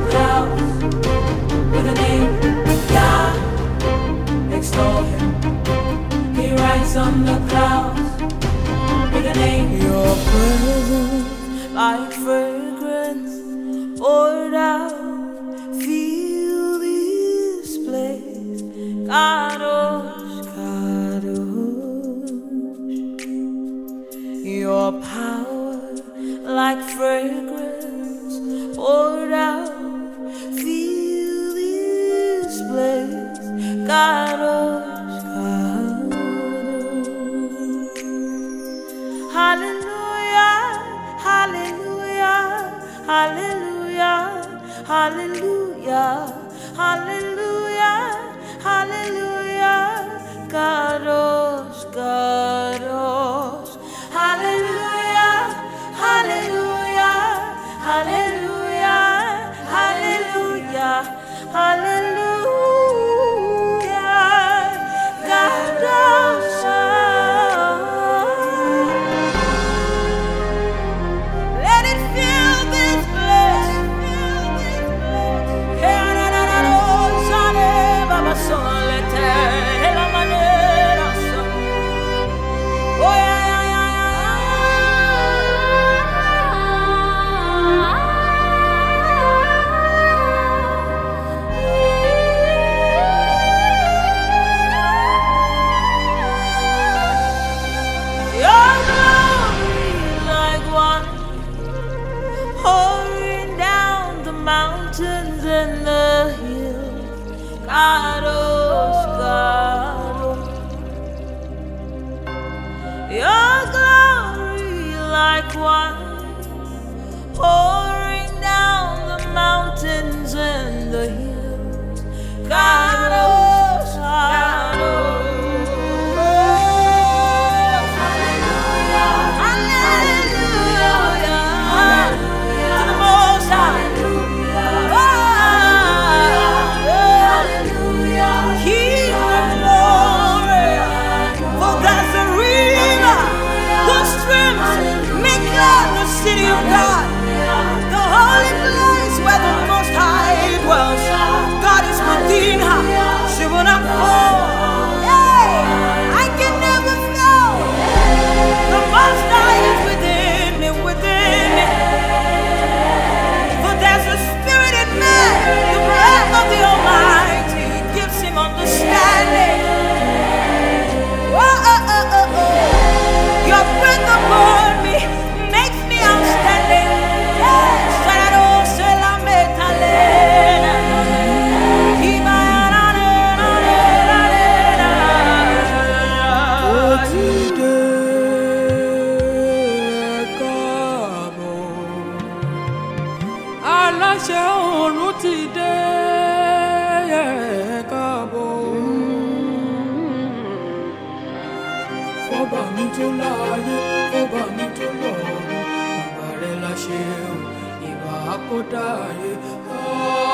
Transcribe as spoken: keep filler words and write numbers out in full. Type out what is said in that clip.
clouds with a name, Yah, extol him. He rides on the clouds with a name. Your presence like fragrance poured out. Feel this place, Kadosh, Kadosh. Your power like fragrance poured out. Feel this place, Kadosh, Kadosh. Hallelujah, hallelujah, hallelujah, hallelujah, hallelujah, hallelujah, Kadosh, Kadosh. Hallelujah, hallelujah, hallelujah, hallelujah, hallelujah, Kadosh. Let it fill this place. Oh yeah, yeah, yeah, yeah. Your glory like wine pouring down the mountains and the hills. Kadosh, Kadosh. Your glory like wine pouring down the mountains and the hills. Kadosh, Kadosh. Hallelujah, hallelujah, hallelujah, to the Most High. Hallelujah, King of glory, for there's a river whose streams make glad the city of God, the holy place where the Most High dwells. God is within her, she will not fall. Hey, I can never fail. The Most High is within me, within me. For there's a spirit in man, the breath of the Almighty gives him understanding. Oh, oh, oh, oh, oh. Your breath upon me makes me outstanding. Yes, aláṣẹ ọ̀run ti dé káàbọ̀. Fọ́ba mi tó láàyè, fọ́ba mi tó lọ́run, ìbà rẹ̀ la ṣe o, ìbà àkọ́dá ayé.